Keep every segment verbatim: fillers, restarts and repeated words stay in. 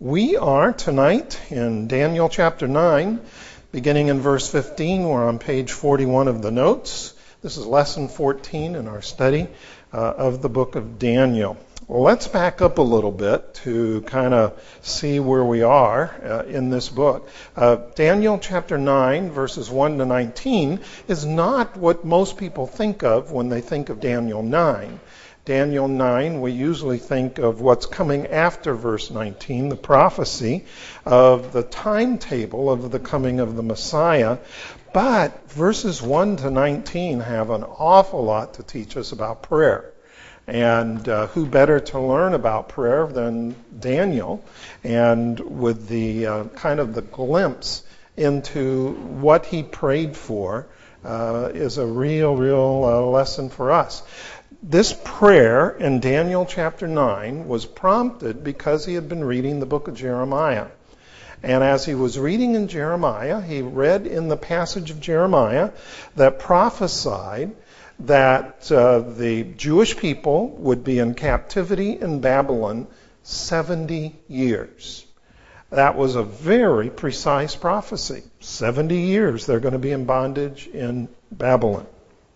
We are tonight in Daniel chapter nine, beginning in verse fifteen. We're on page forty-one of the notes. This is lesson fourteen in our study uh, of the book of Daniel. Well, let's back up a little bit to kind of see where we are uh, in this book. Uh, Daniel chapter nine, verses one to nineteen, is not what most people think of when they think of Daniel nine. Daniel nine, we usually think of what's coming after verse nineteen, the prophecy of the timetable of the coming of the Messiah. But verses one to nineteen have an awful lot to teach us about prayer. And uh, who better to learn about prayer than Daniel, and with the uh, kind of the glimpse into what he prayed for uh, is a real, real uh, lesson for us. This prayer in Daniel chapter nine was prompted because he had been reading the book of Jeremiah. And as he was reading in Jeremiah, he read in the passage of Jeremiah that prophesied that uh, the Jewish people would be in captivity in Babylon seventy years. That was a very precise prophecy. seventy years they're going to be in bondage in Babylon.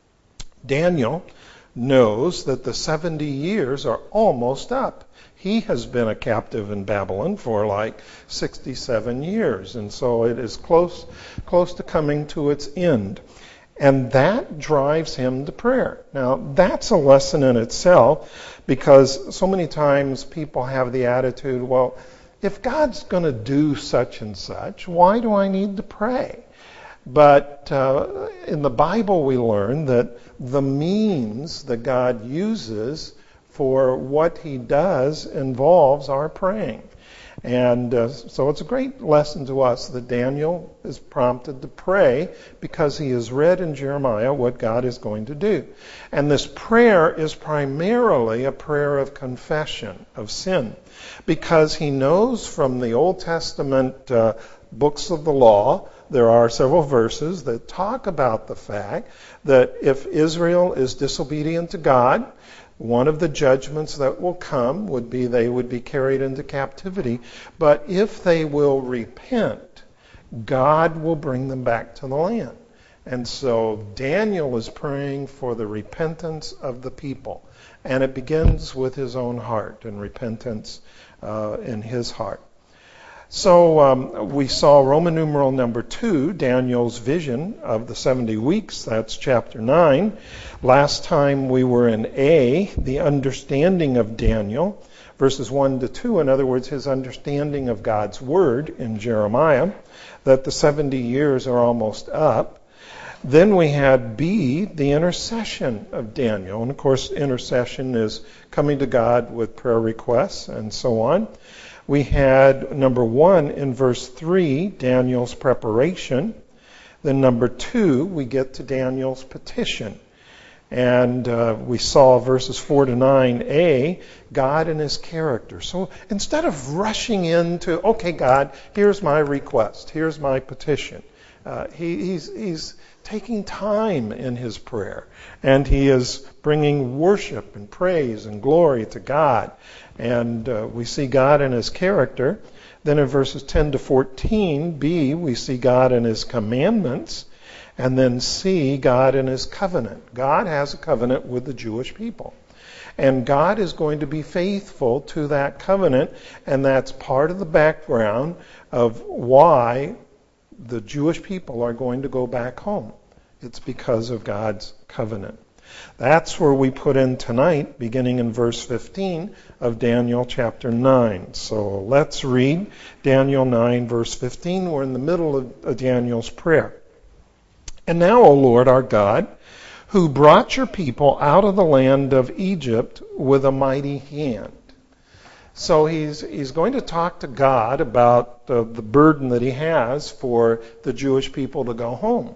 Daniel knows that the seventy years are almost up. He has been a captive in Babylon for like sixty-seven years, and so it is close, close to coming to its end. And that drives him to prayer. Now, that's a lesson in itself, because so many times people have the attitude, well, if God's going to do such and such, why do I need to pray? But uh, in the Bible we learn that the means that God uses for what he does involves our praying. And uh, so it's a great lesson to us that Daniel is prompted to pray because he has read in Jeremiah what God is going to do. And this prayer is primarily a prayer of confession of sin, because he knows from the Old Testament uh, books of the law, there are several verses that talk about the fact that if Israel is disobedient to God, one of the judgments that will come would be they would be carried into captivity. But if they will repent, God will bring them back to the land. And so Daniel is praying for the repentance of the people. And it begins with his own heart and repentance uh, in his heart. So um, we saw Roman numeral number two, Daniel's vision of the seventy weeks. That's chapter nine. Last time we were in A, the understanding of Daniel, verses one to two. In other words, his understanding of God's word in Jeremiah, that the seventy years are almost up. Then we had B, the intercession of Daniel. And of course, intercession is coming to God with prayer requests and so on. We had number one in verse three, Daniel's preparation. Then number two, we get to Daniel's petition. And uh, we saw verses four to nine A, God and his character. So instead of rushing into, okay, God, here's my request, here's my petition, uh, he, he's, he's taking time in his prayer. And he is bringing worship and praise and glory to God. And uh, we see God in his character. Then in verses ten to fourteen, B, we see God in his commandments. And then C, God in his covenant. God has a covenant with the Jewish people. And God is going to be faithful to that covenant. And that's part of the background of why the Jewish people are going to go back home. It's because of God's covenant. That's where we put in tonight, beginning in verse fifteen of Daniel chapter nine. So let's read Daniel nine, verse fifteen. We're in the middle of Daniel's prayer. And now, O Lord our God, who brought your people out of the land of Egypt with a mighty hand. So he's he's going to talk to God about uh, the burden that he has for the Jewish people to go home.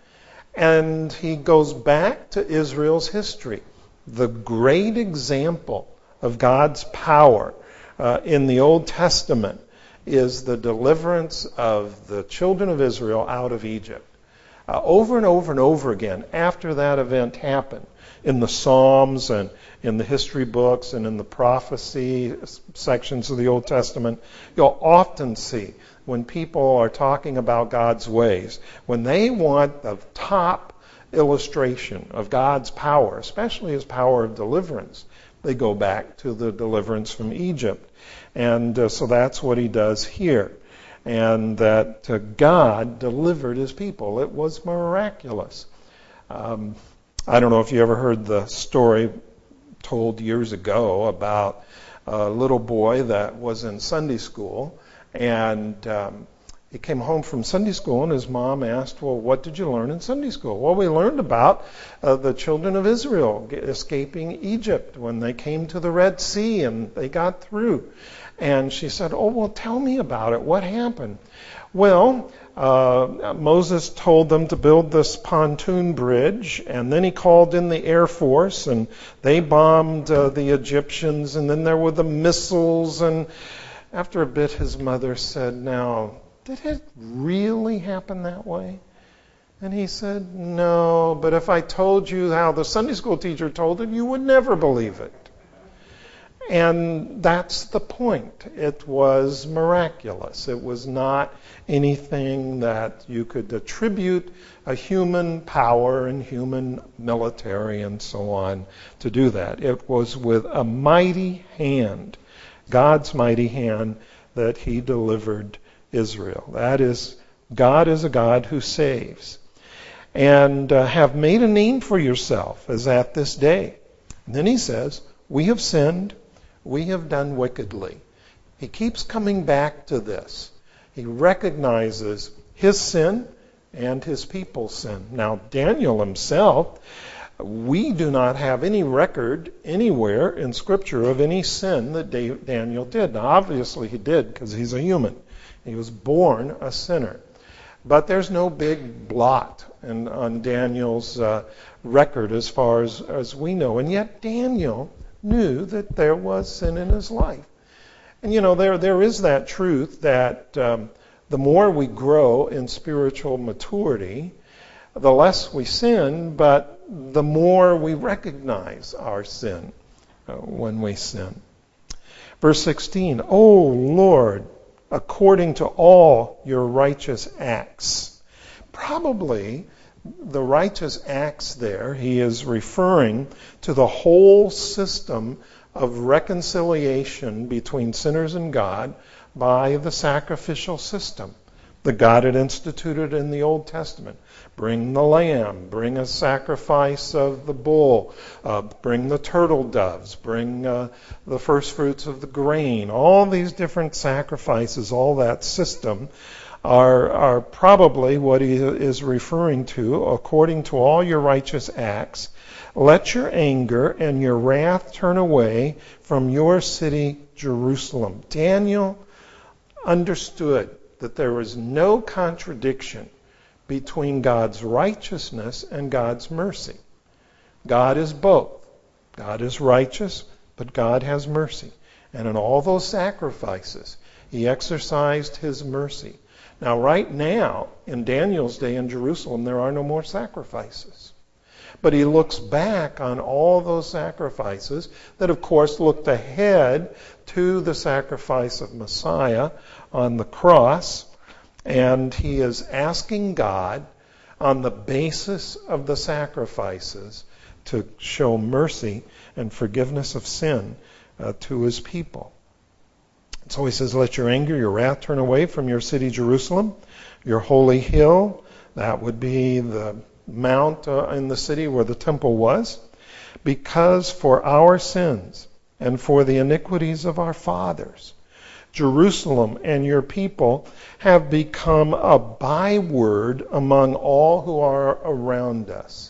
And he goes back to Israel's history. The great example of God's power uh, in the Old Testament is the deliverance of the children of Israel out of Egypt. Uh, over and over and over again, after that event happened, in the Psalms and in the history books and in the prophecy sections of the Old Testament, you'll often see when people are talking about God's ways, when they want the top illustration of God's power, especially his power of deliverance, they go back to the deliverance from Egypt. And uh, so that's what he does here. And that uh, God delivered his people. It was miraculous. Um, I don't know if you ever heard the story told years ago about a little boy that was in Sunday school, and um, he came home from Sunday school, and his mom asked, well, what did you learn in Sunday school? Well, we learned about uh, the children of Israel escaping Egypt when they came to the Red Sea and they got through. And she said, oh, well, tell me about it. What happened? Well, uh, Moses told them to build this pontoon bridge, and then he called in the Air Force, and they bombed uh, the Egyptians, and then there were the missiles. And after a bit, his mother said, now, did it really happen that way? And he said, no, but if I told you how the Sunday school teacher told it, you would never believe it. And that's the point. It was miraculous. It was not anything that you could attribute a human power and human military and so on to do that. It was with a mighty hand, God's mighty hand, that he delivered Israel. That is, God is a God who saves. And uh, have made a name for yourself as at this day. And then he says, we have sinned. We have done wickedly. He keeps coming back to this. He recognizes his sin and his people's sin. Now, Daniel himself, we do not have any record anywhere in Scripture of any sin that Daniel did. Now, obviously he did because he's a human. He was born a sinner. But there's no big blot in, on Daniel's uh, record as far as, as we know. And yet Daniel knew that there was sin in his life. And you know, there there is that truth that um, the more we grow in spiritual maturity, the less we sin, but the more we recognize our sin uh, when we sin. Verse sixteen, O Lord, according to all your righteous acts. Probably the righteous acts there, he is referring to the whole system of reconciliation between sinners and God by the sacrificial system that God had instituted in the Old Testament. Bring the lamb, bring a sacrifice of the bull, uh, bring the turtle doves, bring uh, the first fruits of the grain. All these different sacrifices, all that system Are, are probably what he is referring to, according to all your righteous acts. Let your anger and your wrath turn away from your city, Jerusalem. Daniel understood that there was no contradiction between God's righteousness and God's mercy. God is both. God is righteous, but God has mercy. And in all those sacrifices, he exercised his mercy. Now, right now, in Daniel's day in Jerusalem, there are no more sacrifices. But he looks back on all those sacrifices that, of course, looked ahead to the sacrifice of Messiah on the cross. And he is asking God, on the basis of the sacrifices, to show mercy and forgiveness of sin uh, to his people. So he says, let your anger, your wrath turn away from your city, Jerusalem, your holy hill. That would be the mount uh, in the city where the temple was. Because for our sins and for the iniquities of our fathers, Jerusalem and your people have become a byword among all who are around us.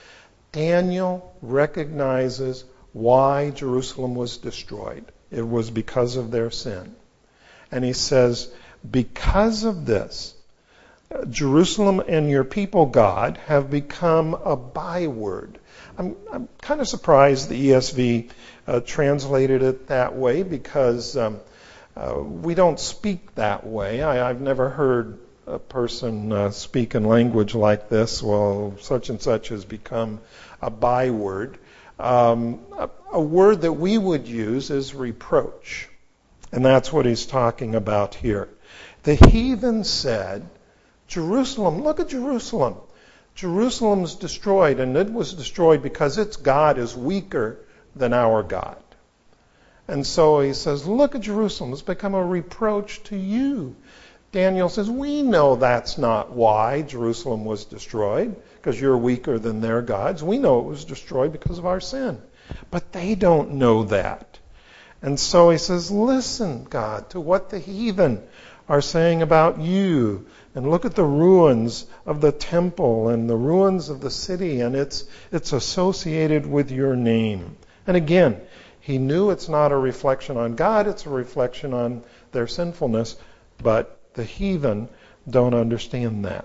Daniel recognizes why Jerusalem was destroyed. It was because of their sin. And he says, because of this, Jerusalem and your people, God, have become a byword. I'm, I'm kind of surprised the E S V uh, translated it that way because um, uh, we don't speak that way. I, I've never heard a person uh, speak in language like this, well, such and such has become a byword. Um, a, a word that we would use is reproach. And that's what he's talking about here. The heathen said, Jerusalem, look at Jerusalem. Jerusalem's destroyed, and it was destroyed because its God is weaker than our God. And so he says, look at Jerusalem. It's become a reproach to you. Daniel says, we know that's not why Jerusalem was destroyed, because you're weaker than their gods. We know it was destroyed because of our sin. But they don't know that. And so he says, listen, God, to what the heathen are saying about you. And look at the ruins of the temple and the ruins of the city, and it's it's associated with your name. And again, he knew it's not a reflection on God, it's a reflection on their sinfulness, but the heathen don't understand that.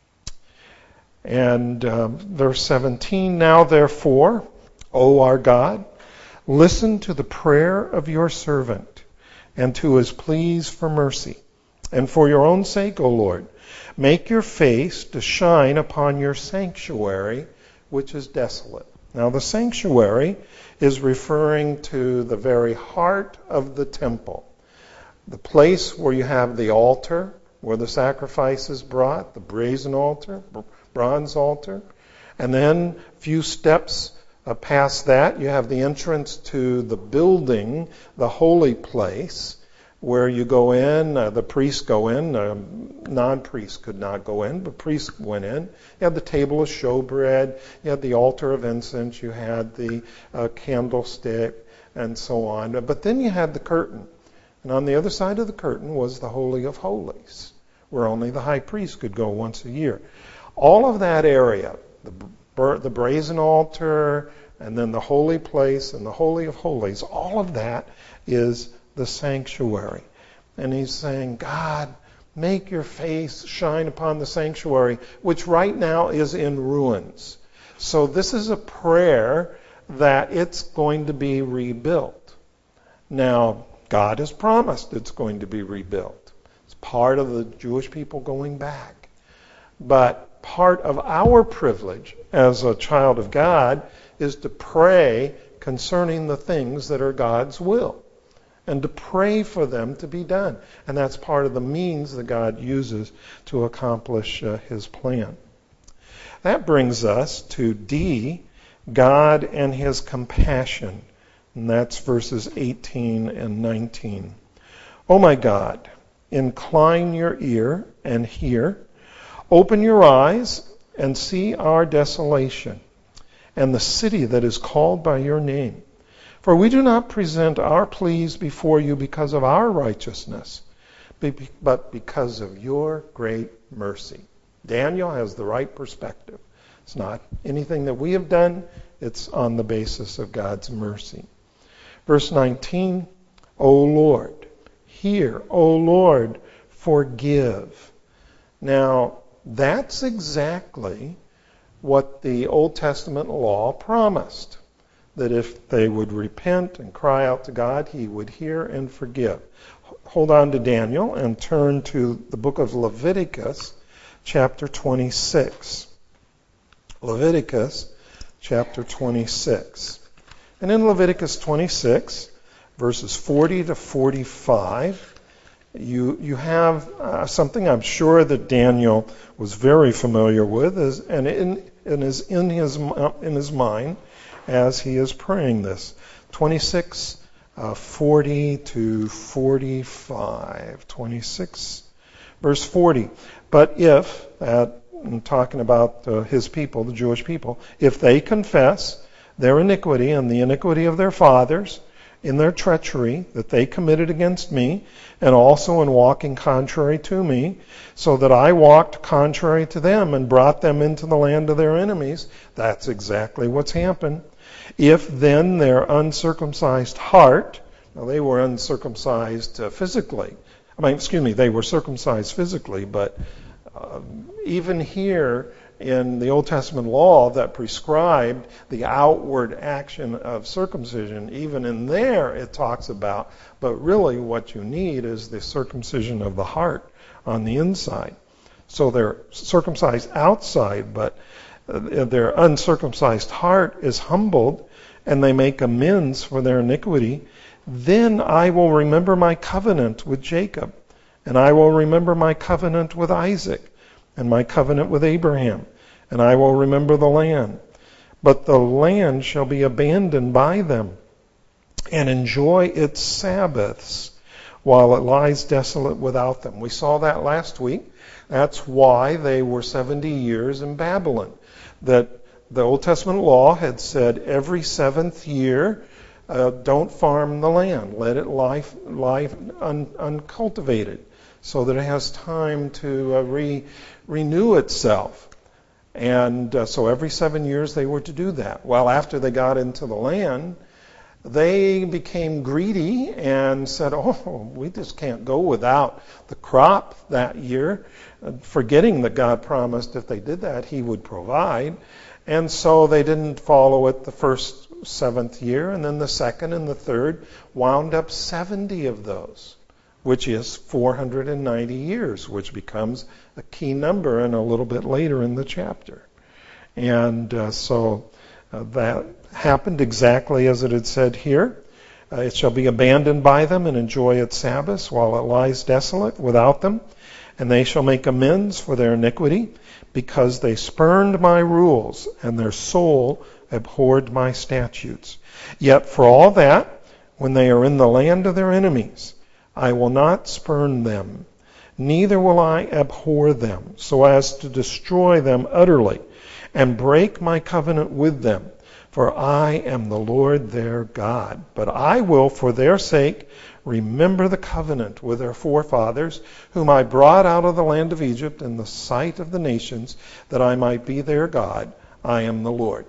And um, verse seventeen, now therefore, O our God, listen to the prayer of your servant and to his pleas for mercy. And for your own sake, O Lord, make your face to shine upon your sanctuary, which is desolate. Now the sanctuary is referring to the very heart of the temple. The place where you have the altar, where the sacrifice is brought, the brazen altar, bronze altar. And then a few steps uh, past that, you have the entrance to the building, the holy place, where you go in, uh, the priests go in, um, non-priests could not go in, but priests went in. You had the table of showbread, you had the altar of incense, you had the uh, candlestick, and so on. But then you had the curtain. And on the other side of the curtain was the Holy of Holies, where only the high priest could go once a year. All of that area, the, br- the brazen altar, and then the holy place, and the Holy of Holies, all of that is the sanctuary. And he's saying, God, make your face shine upon the sanctuary, which right now is in ruins. So this is a prayer that it's going to be rebuilt. Now, God has promised it's going to be rebuilt. It's part of the Jewish people going back. But part of our privilege as a child of God is to pray concerning the things that are God's will, and to pray for them to be done. And that's part of the means that God uses to accomplish uh, his plan. That brings us to D, God and his compassion. And that's verses eighteen and nineteen. O my God, incline your ear and hear. Open your eyes and see our desolation and the city that is called by your name. For we do not present our pleas before you because of our righteousness, but because of your great mercy. Daniel has the right perspective. It's not anything that we have done. It's on the basis of God's mercy. Verse nineteen, O Lord, hear. O Lord, forgive. Now, that's exactly what the Old Testament law promised. That if they would repent and cry out to God, he would hear and forgive. Hold on to Daniel and turn to the book of Leviticus, chapter twenty-six. Leviticus, chapter twenty-six. And in Leviticus twenty-six, verses forty to forty-five, you you have uh, something I'm sure that Daniel was very familiar with, is, and, in, and is in his in his mind as he is praying this. twenty-six, uh, forty to forty-five. twenty-six, verse forty. But if, that, I'm talking about uh, his people, the Jewish people, if they confess their iniquity and the iniquity of their fathers in their treachery that they committed against me, and also in walking contrary to me, so that I walked contrary to them and brought them into the land of their enemies, that's exactly what's happened. If then their uncircumcised heart, now they were uncircumcised uh, physically, I mean, excuse me, they were circumcised physically, but uh, even here in the Old Testament law that prescribed the outward action of circumcision, even in there it talks about, but really what you need is the circumcision of the heart on the inside. So they're circumcised outside, but their uncircumcised heart is humbled, and they make amends for their iniquity. Then I will remember my covenant with Jacob, and I will remember my covenant with Isaac, and my covenant with Abraham, and I will remember the land. But the land shall be abandoned by them, and enjoy its Sabbaths, while it lies desolate without them. We saw that last week. That's why they were seventy years in Babylon. That the Old Testament law had said every seventh year, uh, don't farm the land. Let it lie, lie un, uncultivated so that it has time to uh, re, renew itself. And uh, so every seven years they were to do that. Well, after they got into the land, they became greedy and said, oh, we just can't go without the crop that year, forgetting that God promised if they did that, he would provide. And so they didn't follow it the first seventh year, and then the second and the third, wound up seventy of those, which is four hundred ninety years, which becomes a key number and a little bit later in the chapter. And uh, so uh, that happened exactly as it had said here. Uh, it shall be abandoned by them and enjoy its Sabbaths while it lies desolate without them. And they shall make amends for their iniquity, because they spurned my rules, and their soul abhorred my statutes. Yet for all that, when they are in the land of their enemies, I will not spurn them, neither will I abhor them, so as to destroy them utterly, and break my covenant with them. For I am the Lord their God. But I will, for their sake, remember the covenant with their forefathers, whom I brought out of the land of Egypt in the sight of the nations, that I might be their God. I am the Lord.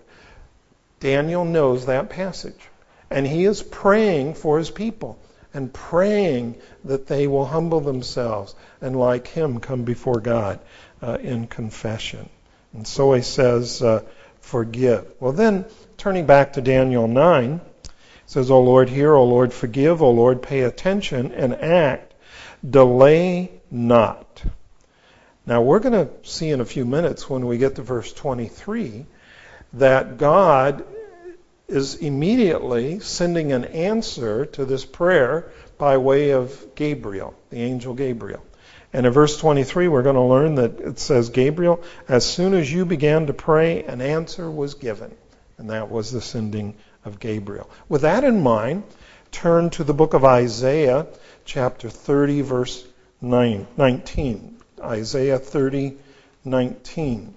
Daniel knows that passage, and he is praying for his people and praying that they will humble themselves and, like him, come before God uh, in confession. And so he says, uh, forgive. Well, then, turning back to Daniel nine, it says, O Lord, hear, O Lord, forgive, O Lord, pay attention and act, delay not. Now, we're going to see in a few minutes when we get to verse twenty-three that God is immediately sending an answer to this prayer by way of Gabriel, the angel Gabriel. And in verse twenty-three, we're going to learn that it says, Gabriel, as soon as you began to pray, an answer was given. And that was the sending of Gabriel. With that in mind, turn to the book of Isaiah, chapter thirty, verse nine, nineteen. Isaiah thirty, nineteen.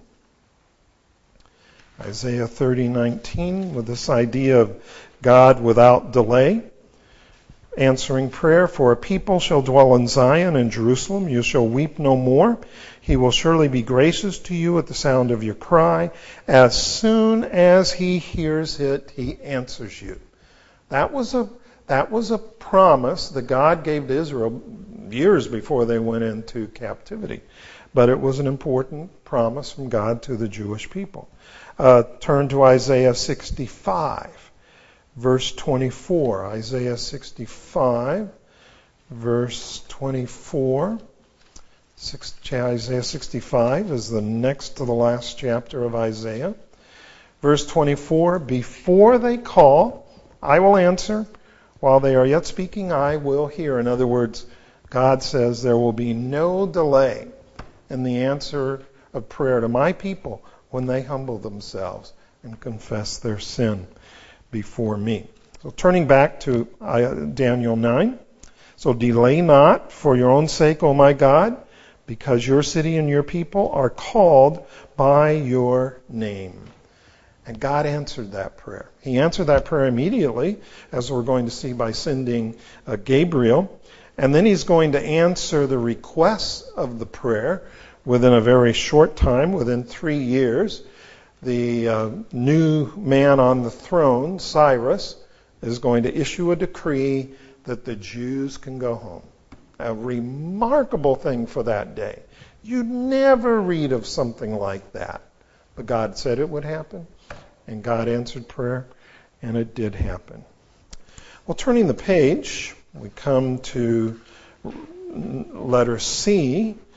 Isaiah thirty, nineteen, with this idea of God without delay, answering prayer. For a people shall dwell in Zion and Jerusalem. You shall weep no more. He will surely be gracious to you at the sound of your cry. As soon as he hears it, he answers you. That was a that was a promise that God gave to Israel years before they went into captivity. But it was an important promise from God to the Jewish people. Uh, turn to Isaiah sixty-five, verse twenty-four. Isaiah sixty-five, verse twenty-four. Six, Isaiah sixty-five is the next to the last chapter of Isaiah. Verse twenty-four, before they call, I will answer. While they are yet speaking, I will hear. In other words, God says there will be no delay in the answer of prayer to my people when they humble themselves and confess their sin before me. So turning back to Daniel nine. So delay not for your own sake, O my God, because your city and your people are called by your name. And God answered that prayer. He answered that prayer immediately, as we're going to see by sending uh, Gabriel. And then he's going to answer the requests of the prayer within a very short time, within three years. The uh, new man on the throne, Cyrus, is going to issue a decree that the Jews can go home. A remarkable thing for that day. You'd never read of something like that. But God said it would happen, and God answered prayer, and it did happen. Well, turning the page, we come to letter C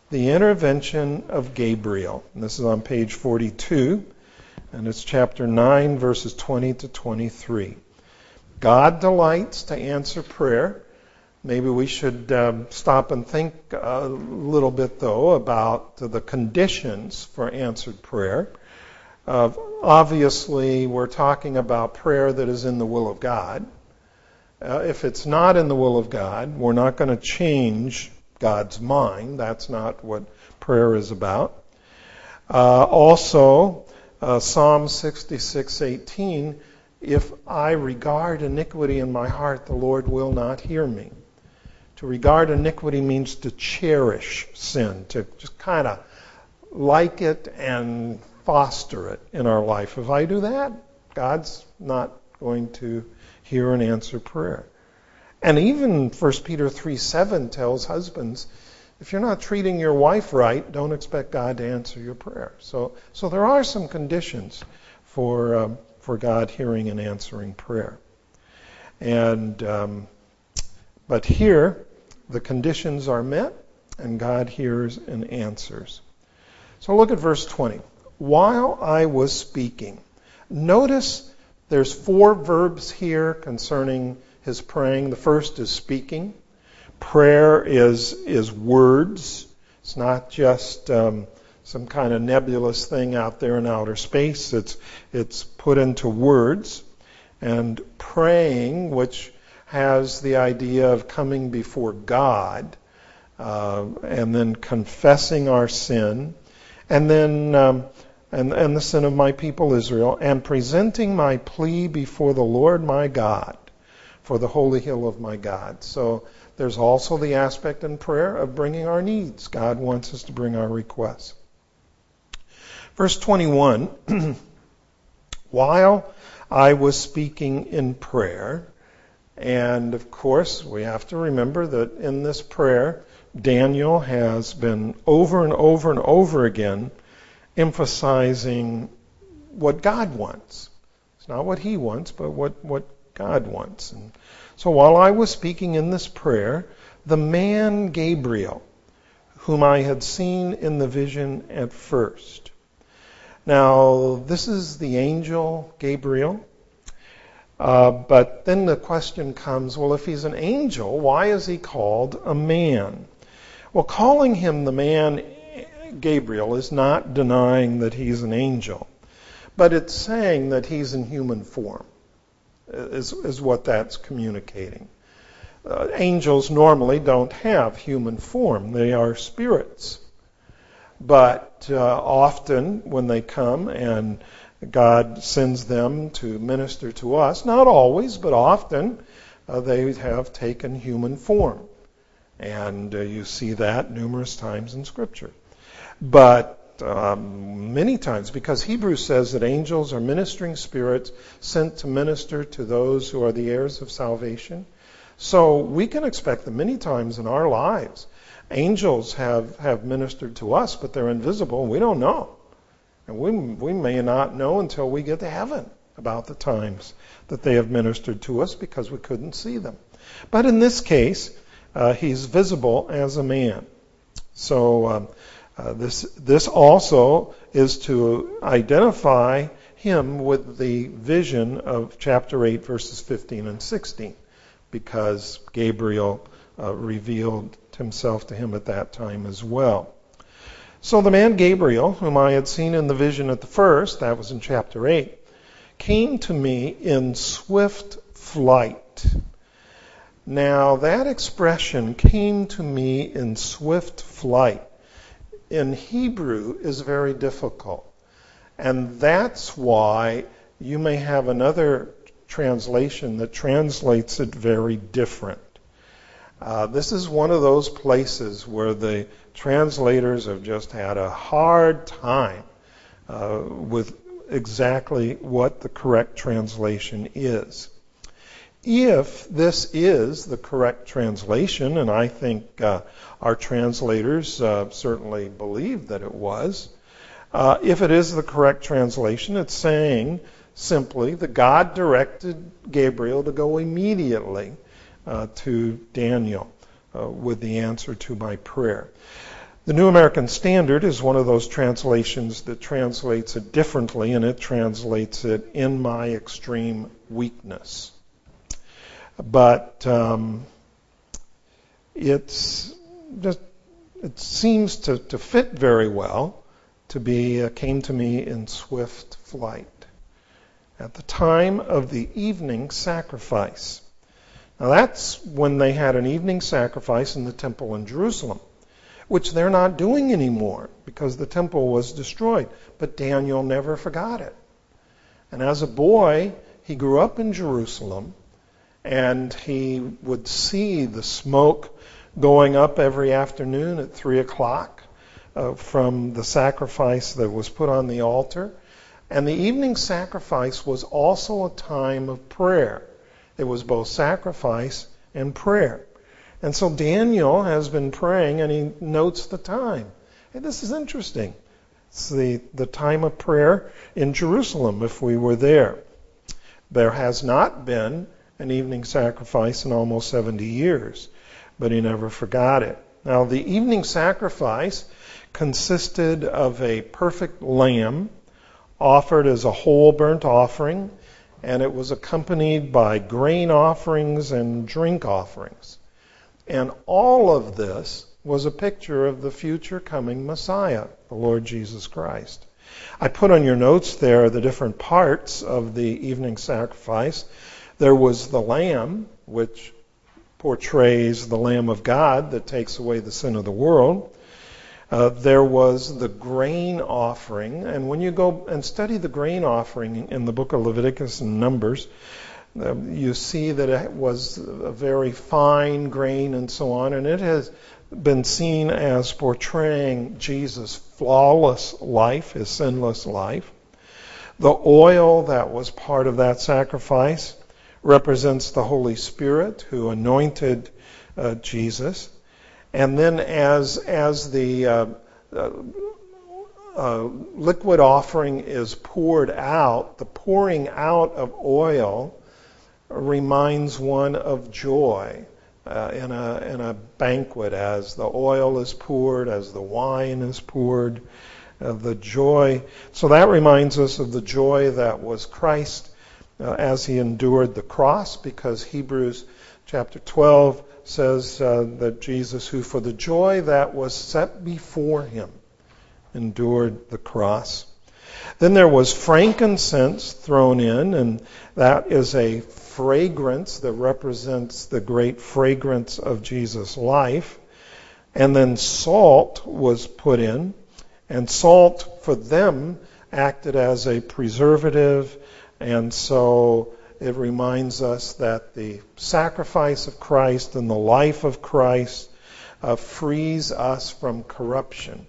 the intervention of Gabriel. And this is on page forty-two, and it's chapter nine, verses twenty to twenty-three. God delights to answer prayer. Maybe we should um, stop and think a little bit, though, about the conditions for answered prayer. Uh, obviously, we're talking about prayer that is in the will of God. Uh, if it's not in the will of God, we're not going to change God's mind. That's not what prayer is about. Uh, also, uh, Psalm sixty-six eighteen, if I regard iniquity in my heart, the Lord will not hear me. To regard iniquity means to cherish sin, to just kind of like it and foster it in our life. If I do that, God's not going to hear and answer prayer. And even First Peter three seven tells husbands, if you're not treating your wife right, don't expect God to answer your prayer. So, so there are some conditions for um, for God hearing and answering prayer. And um, but here, the conditions are met, and God hears and answers. So look at verse twenty. While I was speaking. Notice there's four verbs here concerning his praying. The first is speaking. Prayer is is words. It's not just um, some kind of nebulous thing out there in outer space. It's it's put into words. And praying, which has the idea of coming before God, uh, and then confessing our sin, and then um, and, and the sin of my people Israel, and presenting my plea before the Lord my God for the holy hill of my God. So there's also the aspect in prayer of bringing our needs. God wants us to bring our requests. Verse twenty-one, while I was speaking in prayer, and of course we have to remember that in this prayer, Daniel has been over and over and over again emphasizing what God wants. It's not what he wants, but what, what God wants. And so while I was speaking in this prayer, the man Gabriel, whom I had seen in the vision at first. Now, this is the angel Gabriel. Uh, but then the question comes, well, if he's an angel, why is he called a man? Well, calling him the man Gabriel is not denying that he's an angel, but it's saying that he's in human form, is, is what that's communicating. Uh, angels normally don't have human form. They are spirits. But uh, often when they come and God sends them to minister to us, not always, but often, uh, they have taken human form. And uh, you see that numerous times in Scripture. But um, many times, because Hebrews says that angels are ministering spirits sent to minister to those who are the heirs of salvation. So we can expect that many times in our lives, angels have, have ministered to us, but they're invisible and we don't know. And we, we may not know until we get to heaven about the times that they have ministered to us because we couldn't see them. But in this case, uh, he's visible as a man. So um, uh, this this also is to identify him with the vision of chapter eight, verses fifteen and sixteen, because Gabriel uh, revealed himself to him at that time as well. So the man Gabriel, whom I had seen in the vision at the first, that was in chapter eight, came to me in swift flight. Now that expression, came to me in swift flight, in Hebrew is very difficult. And that's why you may have another translation that translates it very different. Uh, this is one of those places where the translators have just had a hard time uh, with exactly what the correct translation is. If this is the correct translation, and I think uh, our translators uh, certainly believe that it was, uh, if it is the correct translation, it's saying simply that God directed Gabriel to go immediately Uh, to Daniel uh, with the answer to my prayer. The New American Standard is one of those translations that translates it differently, and it translates it in my extreme weakness. But um, it's just it seems to, to fit very well to be uh, came to me in swift flight at the time of the evening sacrifice. Now that's when they had an evening sacrifice in the temple in Jerusalem, which they're not doing anymore because the temple was destroyed. But Daniel never forgot it. And as a boy, he grew up in Jerusalem, and he would see the smoke going up every afternoon at three o'clock uh, from the sacrifice that was put on the altar. And the evening sacrifice was also a time of prayer. It was both sacrifice and prayer. And so Daniel has been praying, and he notes the time. Hey, this is interesting. It's the, the time of prayer in Jerusalem, if we were there. There has not been an evening sacrifice in almost seventy years, but he never forgot it. Now, the evening sacrifice consisted of a perfect lamb offered as a whole burnt offering, and it was accompanied by grain offerings and drink offerings. And all of this was a picture of the future coming Messiah, the Lord Jesus Christ. I put on your notes there the different parts of the evening sacrifice. There was the lamb, which portrays the Lamb of God that takes away the sin of the world. Uh, there was the grain offering, and when you go and study the grain offering in the book of Leviticus and Numbers, uh, you see that it was a very fine grain and so on, and it has been seen as portraying Jesus' flawless life, his sinless life. The oil that was part of that sacrifice represents the Holy Spirit who anointed uh, Jesus. And then as as the uh, uh, uh, liquid offering is poured out, the pouring out of oil reminds one of joy uh, in a in a banquet. As the oil is poured, as the wine is poured, uh, the joy. So that reminds us of the joy that was Christ uh, as he endured the cross, because Hebrews chapter twelve says uh, that Jesus, who for the joy that was set before him, endured the cross. Then there was frankincense thrown in, and that is a fragrance that represents the great fragrance of Jesus' life. And then salt was put in, and salt for them acted as a preservative, and so it reminds us that the sacrifice of Christ and the life of Christ uh, frees us from corruption.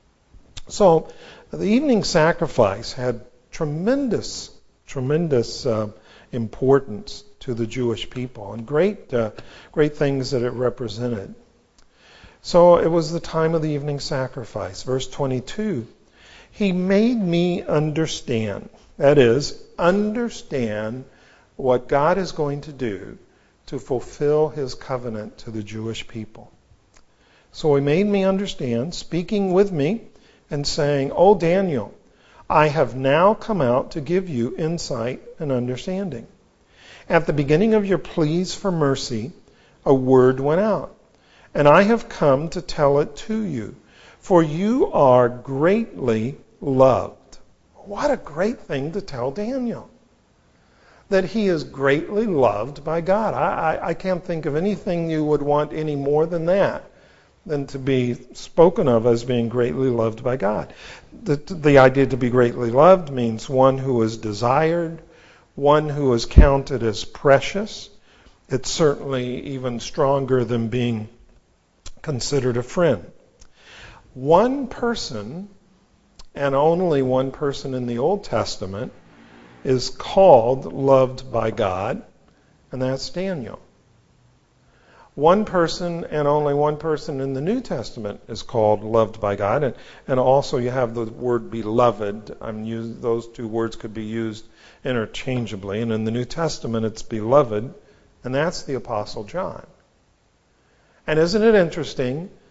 So the evening sacrifice had tremendous, tremendous uh, importance to the Jewish people, and great, uh, great things that it represented. So it was the time of the evening sacrifice. Verse twenty-two, he made me understand, that is, understand what God is going to do to fulfill his covenant to the Jewish people. So he made me understand, speaking with me and saying, "O Daniel, I have now come out to give you insight and understanding. At the beginning of your pleas for mercy, a word went out, and I have come to tell it to you, for you are greatly loved." What a great thing to tell Daniel, that he is greatly loved by God. I, I, I can't think of anything you would want any more than that, than to be spoken of as being greatly loved by God. The, the idea to be greatly loved means one who is desired, one who is counted as precious. It's certainly even stronger than being considered a friend. One person, and only one person in the Old Testament, is called loved by God, and that's Daniel. One person, and only one person in the New Testament, is called loved by God, and, and also you have the word beloved. I'm used, those two words could be used interchangeably, and in the New Testament it's beloved, and that's the Apostle John. And isn't it interesting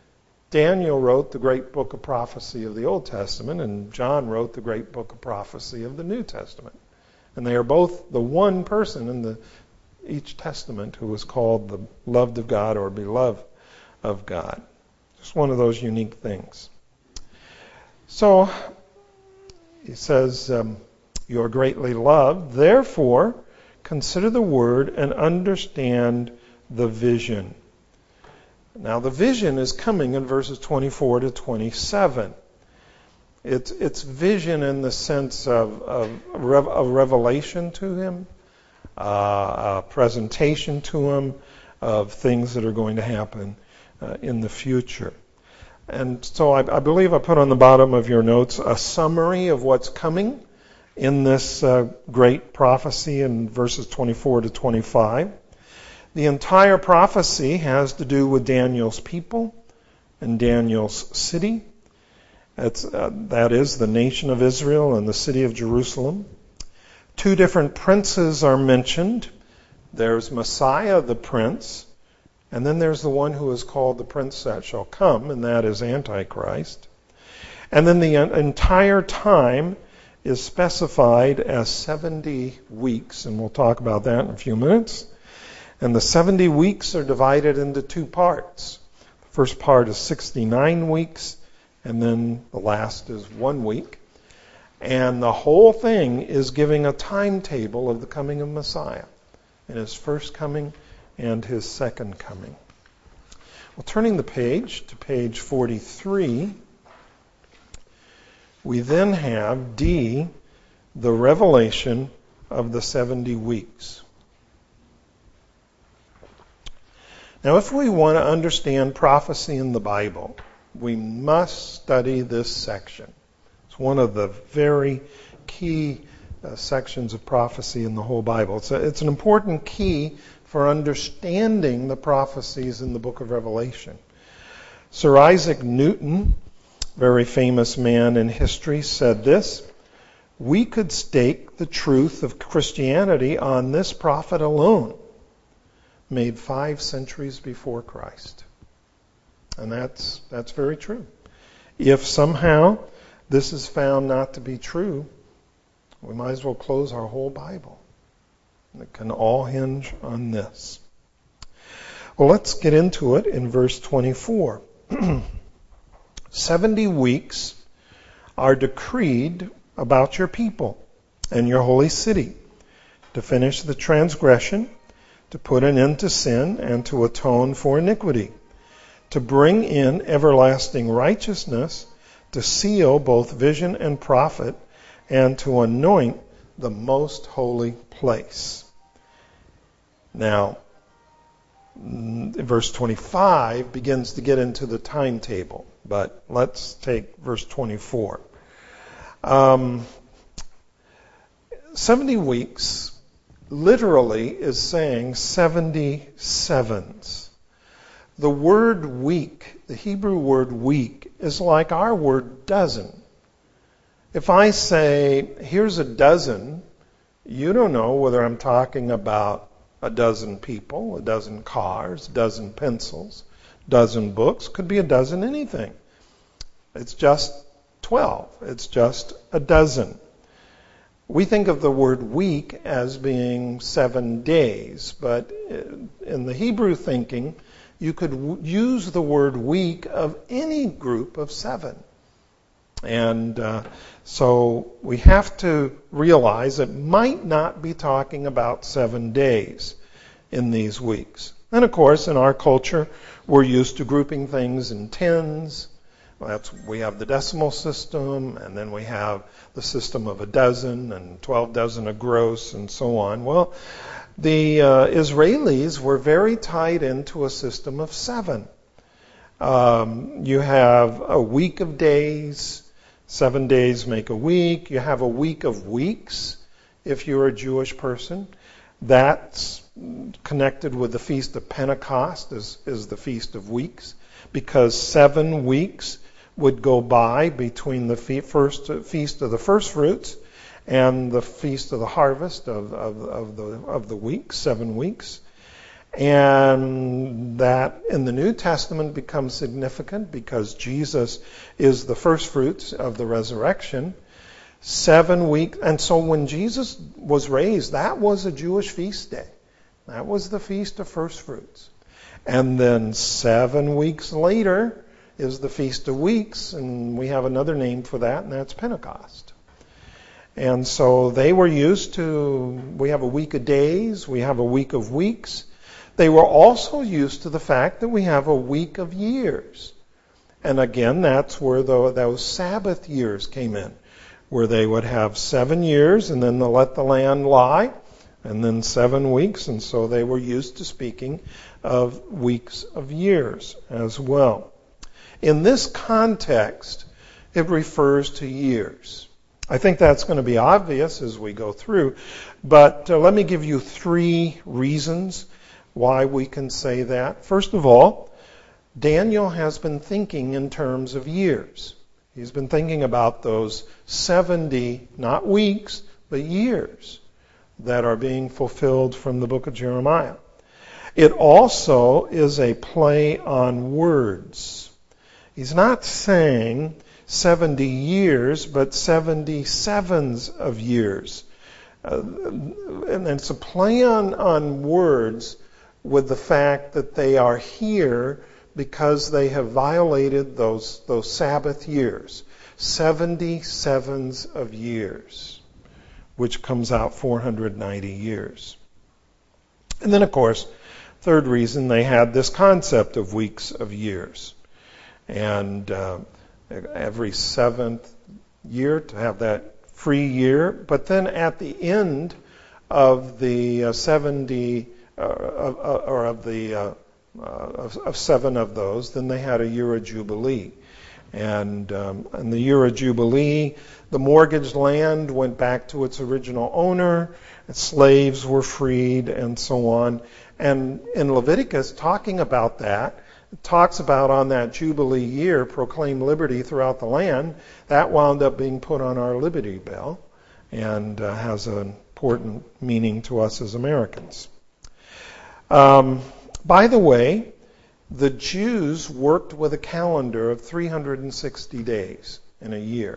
Daniel wrote the great book of prophecy of the Old Testament, and John wrote the great book of prophecy of the New Testament. And they are both the one person in the each testament who is called the loved of God or beloved of God. Just one of those unique things. So, he says, um, you are greatly loved, therefore consider the word and understand the vision. Now the vision is coming in verses twenty-four to twenty-seven. It's, it's vision in the sense of, of, rev, of revelation to him, uh, a presentation to him of things that are going to happen uh, in the future. And so I, I believe I put on the bottom of your notes a summary of what's coming in this uh, great prophecy in verses twenty-four to twenty-five. The entire prophecy has to do with Daniel's people and Daniel's city. That's, uh, that is the nation of Israel and the city of Jerusalem. Two different princes are mentioned. There's Messiah the prince, and then there's the one who is called the prince that shall come, and that is Antichrist. And then the entire time is specified as seventy weeks, and we'll talk about that in a few minutes. And the seventy weeks are divided into two parts. The first part is sixty-nine weeks, and then the last is one week. And the whole thing is giving a timetable of the coming of Messiah, and his first coming and his second coming. Well, turning the page to page forty-three, we then have D, the revelation of the seventy weeks. Now, if we want to understand prophecy in the Bible, we must study this section. It's one of the very key uh, sections of prophecy in the whole Bible. It's, a, it's an important key for understanding the prophecies in the book of Revelation. Sir Isaac Newton, very famous man in history, said this: we could stake the truth of Christianity on this prophet alone, made five centuries before Christ. And that's that's very true. If somehow this is found not to be true, we might as well close our whole Bible. It can all hinge on this. Well, let's get into it in verse twenty-four. Seventy weeks are decreed about your people and your holy city, to finish the transgression, to put an end to sin, and to atone for iniquity, to bring in everlasting righteousness, to seal both vision and prophet, and to anoint the most holy place. Now, verse twenty-five begins to get into the timetable, but let's take verse twenty-four. Um, seventy weeks literally is saying seventy sevens. The word week, the Hebrew word week, is like our word dozen. If I say, here's a dozen, you don't know whether I'm talking about a dozen people, a dozen cars, a dozen pencils, a dozen books, could be a dozen anything. It's just twelve. It's just a dozen. We think of the word week as being seven days, but in the Hebrew thinking, you could w- use the word week of any group of seven. And uh, so we have to realize it might not be talking about seven days in these weeks. And of course, in our culture, we're used to grouping things in tens. That's, we have the decimal system, and then we have the system of a dozen, and twelve dozen a gross, and so on. Well, the uh, Israelis were very tied into a system of seven. Um, you have a week of days. Seven days make a week. You have a week of weeks if you're a Jewish person. That's connected with the Feast of Pentecost, is, is the Feast of Weeks, because seven weeks would go by between the fe- first Feast of the First Fruits and the Feast of the Harvest of, of, of the of the weeks, seven weeks. And that in the New Testament becomes significant because Jesus is the first fruits of the resurrection. Seven weeks. And so when Jesus was raised, that was a Jewish feast day. That was the Feast of First Fruits. And then seven weeks later is the Feast of Weeks, and we have another name for that, and that's Pentecost. And so they were used to, we have a week of days, we have a week of weeks. They were also used to the fact that we have a week of years. And again, that's where the, those Sabbath years came in, where they would have seven years and then they'll let the land lie, and then seven weeks. And so they were used to speaking of weeks of years as well. In this context, it refers to years. I think that's going to be obvious as we go through, but uh, let me give you three reasons why we can say that. First of all, Daniel has been thinking in terms of years. He's been thinking about those seventy, not weeks, but years that are being fulfilled from the book of Jeremiah. It also is a play on words. He's not saying seventy years, but seventy sevens of years. Uh, and it's a play on, on words with the fact that they are here because they have violated those, those Sabbath years. seventy sevens of years, which comes out four hundred ninety years. And then, of course, third reason, they had this concept of weeks of years. And uh, every seventh year to have that free year. But then at the end of the uh, seventy, uh, of, uh, or of the uh, uh, of, of seven of those, then they had a year of Jubilee. And um, in the year of Jubilee, the mortgaged land went back to its original owner, and slaves were freed, and so on. And in Leviticus, talking about that, it talks about on that Jubilee year, proclaim liberty throughout the land. That wound up being put on our Liberty Bell and uh, has an important meaning to us as Americans. Um, by the way, the Jews worked with a calendar of three hundred sixty days in a year.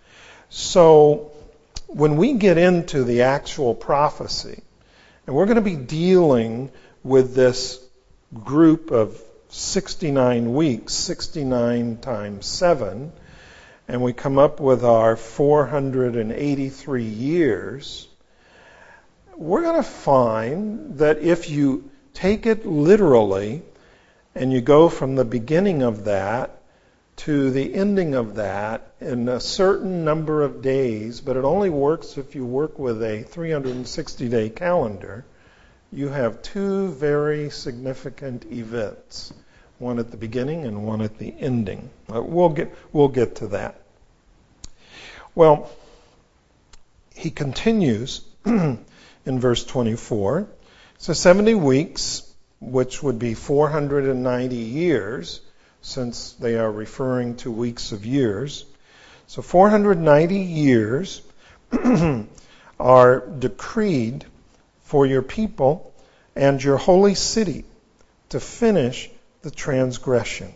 So when we get into the actual prophecy, and we're going to be dealing with this group of sixty-nine weeks, sixty-nine times seven, and we come up with our four hundred eighty-three years, we're going to find that if you take it literally, and you go from the beginning of that to the ending of that in a certain number of days, but it only works if you work with a three hundred sixty day calendar, you have two very significant events, one at the beginning and one at the ending. Uh, we'll get we'll get to that. Well, he continues in verse twenty-four. So seventy weeks, which would be four hundred ninety years, since they are referring to weeks of years. So four hundred ninety years are decreed for your people and your holy city to finish the transgression.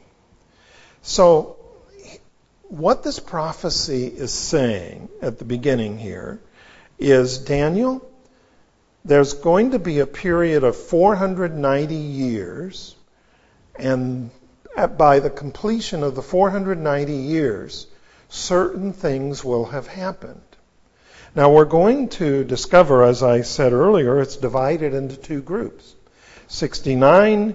So what this prophecy is saying at the beginning here is, Daniel, there's going to be a period of four hundred ninety years, and at, by the completion of the four hundred ninety years, certain things will have happened. Now we're going to discover, as I said earlier, it's divided into two groups. sixty-nine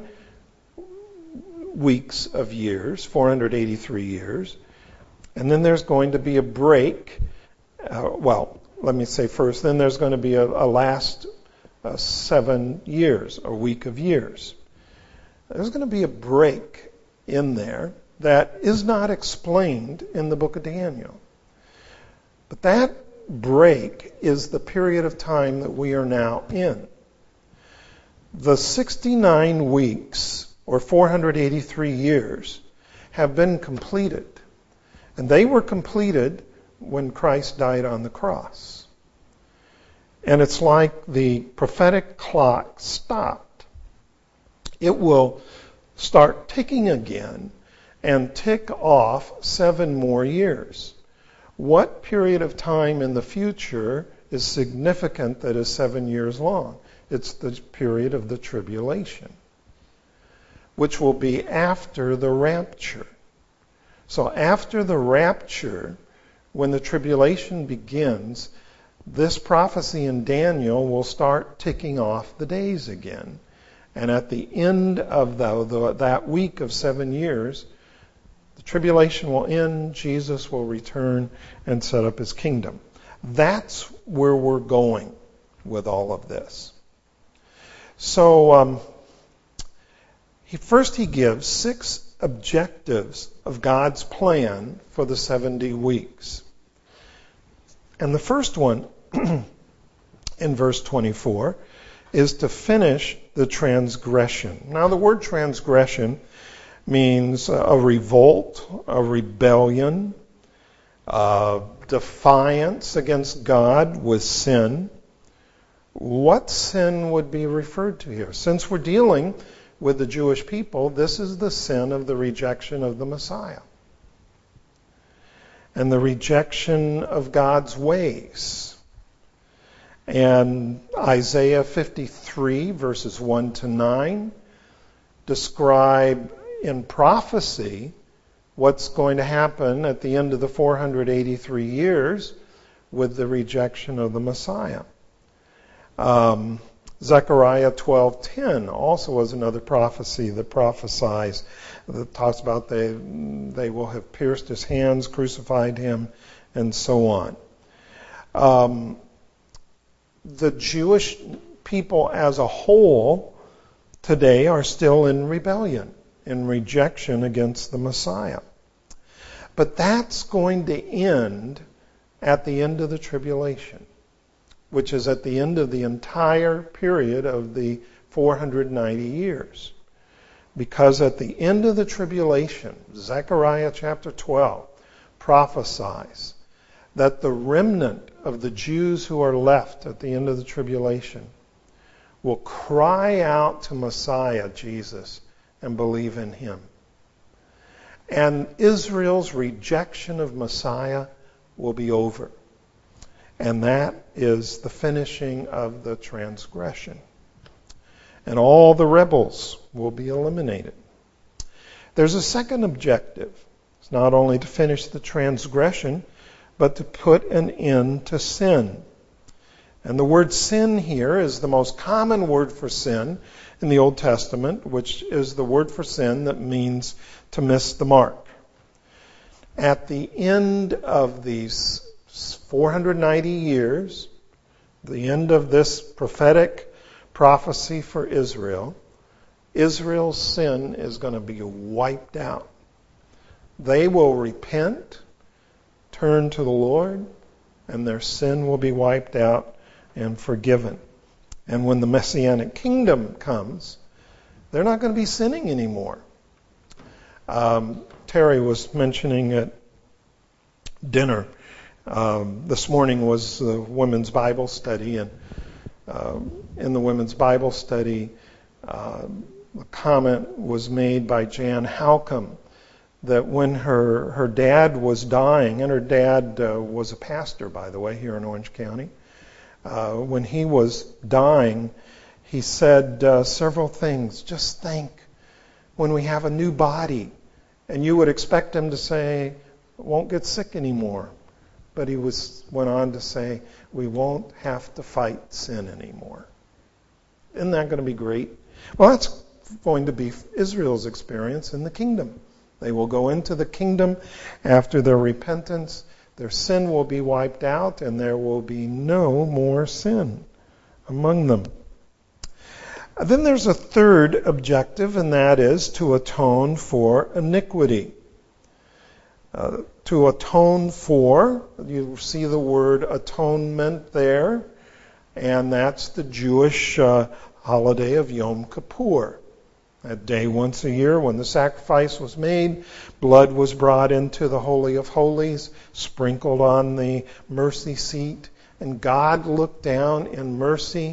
weeks of years, four hundred eighty-three years, and then there's going to be a break. Uh, well, let me say first, then there's going to be a, a last uh, seven years, a week of years. There's going to be a break in there that is not explained in the book of Daniel. But that break is the period of time that we are now in. The sixty-nine weeks, or four hundred eighty-three years, have been completed. And they were completed when Christ died on the cross. And it's like the prophetic clock stopped. it will start ticking again and tick off seven more years. What period of time in the future is significant that is seven years long? It's the period of the tribulation, which will be after the rapture. So after the rapture, when the tribulation begins, this prophecy in Daniel will start ticking off the days again. And at the end of the, the, that week of seven years, the tribulation will end, Jesus will return and set up his kingdom. That's where we're going with all of this. So um, he, first he gives six objectives of God's plan for the seventy weeks. And the first one, in verse twenty-four, is to finish the transgression. Now the word transgression means a revolt, a rebellion, a defiance against God with sin. What sin would be referred to here? Since we're dealing with the Jewish people, this is the sin of the rejection of the Messiah and the rejection of God's ways. And Isaiah fifty-three, verses one to nine, describe in prophecy what's going to happen at the end of the four hundred eighty-three years with the rejection of the Messiah. Um, Zechariah twelve ten also is another prophecy that prophesies, that talks about they they will have pierced his hands, crucified him, and so on. Um, the Jewish people as a whole today are still in rebellion, in rejection against the Messiah. But that's going to end at the end of the tribulation, which is at the end of the entire period of the four hundred ninety years. Because at the end of the tribulation, Zechariah chapter twelve prophesies that the remnant of the Jews who are left at the end of the tribulation will cry out to Messiah, Jesus, and believe in him. And Israel's rejection of Messiah will be over. And that is the finishing of the transgression. And all the rebels will be eliminated. There's a second objective. It's not only to finish the transgression, but to put an end to sin. And the word sin here is the most common word for sin in the Old Testament, which is the word for sin that means to miss the mark. At the end of these four hundred ninety years, the end of this prophetic prophecy for Israel, Israel's sin is going to be wiped out. They will repent, turn to the Lord, and their sin will be wiped out and forgiven. And when the Messianic kingdom comes, they're not going to be sinning anymore. Um, Terry was mentioning at dinner, um, this morning was the women's Bible study, and uh, in the women's Bible study, uh, a comment was made by Jan Halcomb that when her, her dad was dying, and her dad uh, was a pastor, by the way, here in Orange County, uh, when he was dying, he said uh, several things. Just think, when we have a new body, and you would expect him to say, won't get sick anymore. But he was went on to say, we won't have to fight sin anymore. Isn't that going to be great? Well, that's going to be Israel's experience in the kingdom. They will go into the kingdom after their repentance. Their sin will be wiped out, and there will be no more sin among them. Then there's a third objective, and that is to atone for iniquity. Uh, to atone for, you see the word atonement there, and that's the Jewish uh, holiday of Yom Kippur. That day once a year when the sacrifice was made, blood was brought into the Holy of Holies, sprinkled on the mercy seat, and God looked down in mercy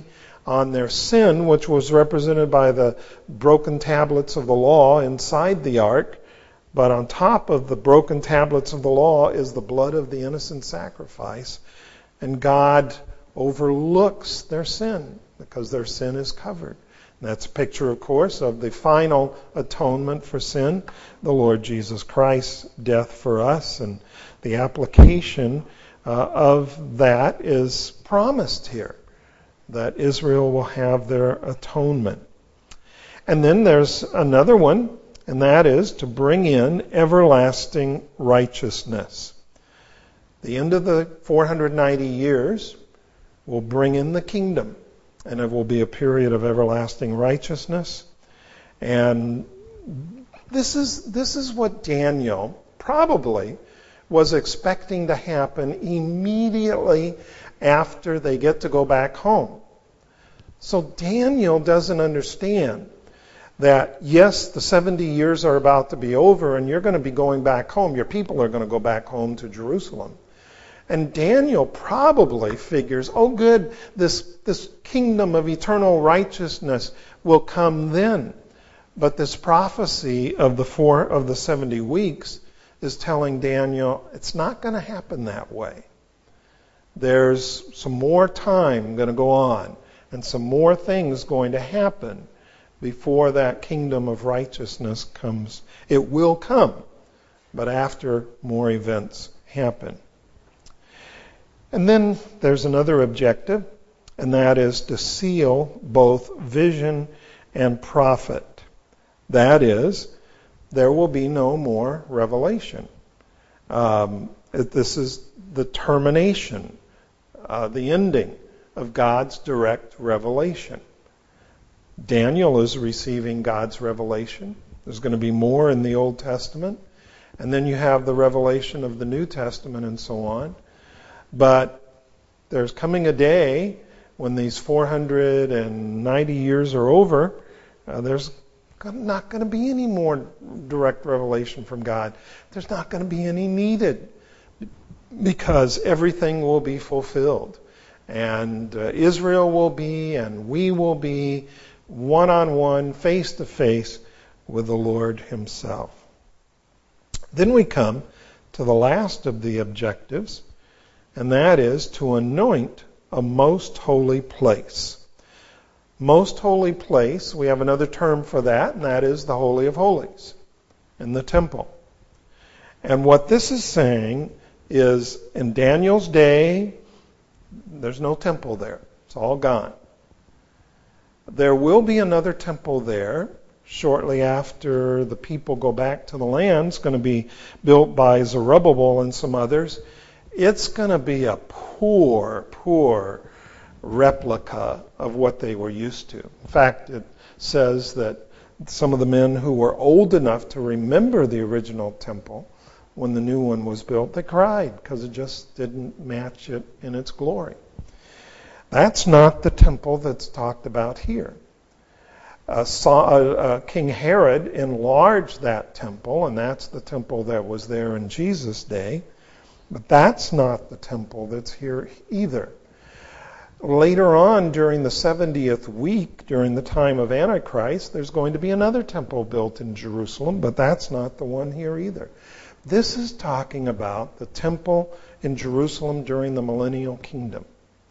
on their sin, which was represented by the broken tablets of the law inside the ark. But on top of the broken tablets of the law is the blood of the innocent sacrifice. And God overlooks their sin because their sin is covered. And that's a picture, of course, of the final atonement for sin, the Lord Jesus Christ's death for us. And the application uh, of that is promised here, that Israel will have their atonement. And then there's another one, and that is to bring in everlasting righteousness. The end of the four hundred ninety years will bring in the kingdom, and it will be a period of everlasting righteousness. And this is this is what Daniel probably was expecting to happen immediately after they get to go back home. So Daniel doesn't understand that, yes, the seventy years are about to be over and you're going to be going back home. Your people are going to go back home to Jerusalem. And Daniel probably figures, oh good, this, this kingdom of eternal righteousness will come then. But this prophecy of the four of the seventy weeks is telling Daniel it's not going to happen that way. There's some more time going to go on and some more things going to happen before that kingdom of righteousness comes. It will come, but after more events happen. And then there's another objective, and that is to seal both vision and prophet. That is, there will be no more revelation. Um, this is the termination, uh, the ending of God's direct revelation. Daniel is receiving God's revelation. There's going to be more in the Old Testament. And then you have the revelation of the New Testament and so on. But there's coming a day when these four hundred ninety years are over, uh, there's not going to be any more direct revelation from God. There's not going to be any needed because everything will be fulfilled. And uh, Israel will be, and we will be one-on-one, face-to-face with the Lord himself. Then we come to the last of the objectives, and that is to anoint a most holy place. Most holy place, we have another term for that, and that is the Holy of Holies in the temple. And what this is saying is, in Daniel's day, there's no temple there. It's all gone. There will be another temple there shortly after the people go back to the land. It's going to be built by Zerubbabel and some others. It's going to be a poor, poor replica of what they were used to. In fact, it says that some of the men who were old enough to remember the original temple when the new one was built, they cried because it just didn't match it in its glory. That's not the temple that's talked about here. Uh, saw, uh, uh, King Herod enlarged that temple, and that's the temple that was there in Jesus' day. But that's not the temple that's here either. Later on, during the seventieth week, during the time of Antichrist, there's going to be another temple built in Jerusalem, but that's not the one here either. This is talking about the temple in Jerusalem during the millennial kingdom.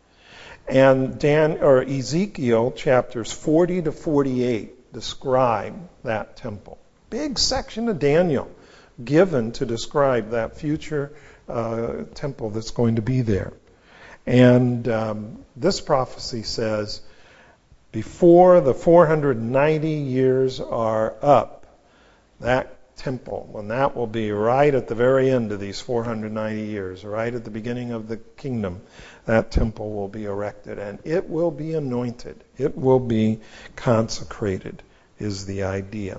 And Dan or Ezekiel chapters forty to forty-eight describe that temple. Big section of Daniel given to describe that future uh, temple that's going to be there. And um, this prophecy says, before the four hundred ninety years are up, that temple, and that will be right at the very end of these four hundred ninety years, right at the beginning of the kingdom, that temple will be erected, and it will be anointed. It will be consecrated, is the idea.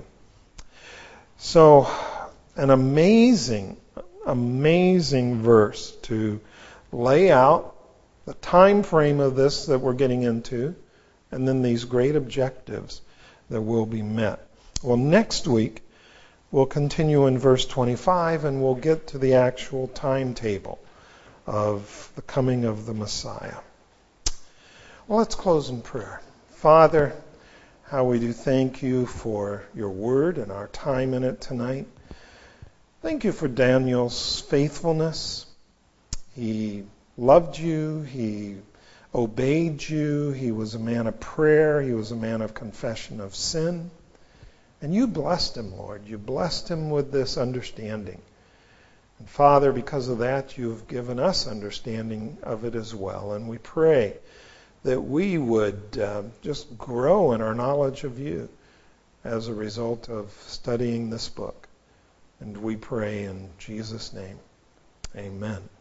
So, an amazing, amazing verse to lay out the time frame of this that we're getting into, and then these great objectives that will be met. Well, next week, we'll continue in verse twenty-five, and we'll get to the actual timetable of the coming of the Messiah. Well, let's close in prayer. Father, how we do thank you for your word and our time in it tonight. Thank you for Daniel's faithfulness. He loved you. He obeyed you. He was a man of prayer. He was a man of confession of sin. And you blessed him, Lord. You blessed him with this understanding. And Father, because of that, you have given us understanding of it as well. And we pray that we would uh, just grow in our knowledge of you as a result of studying this book. And we pray in Jesus' name. Amen.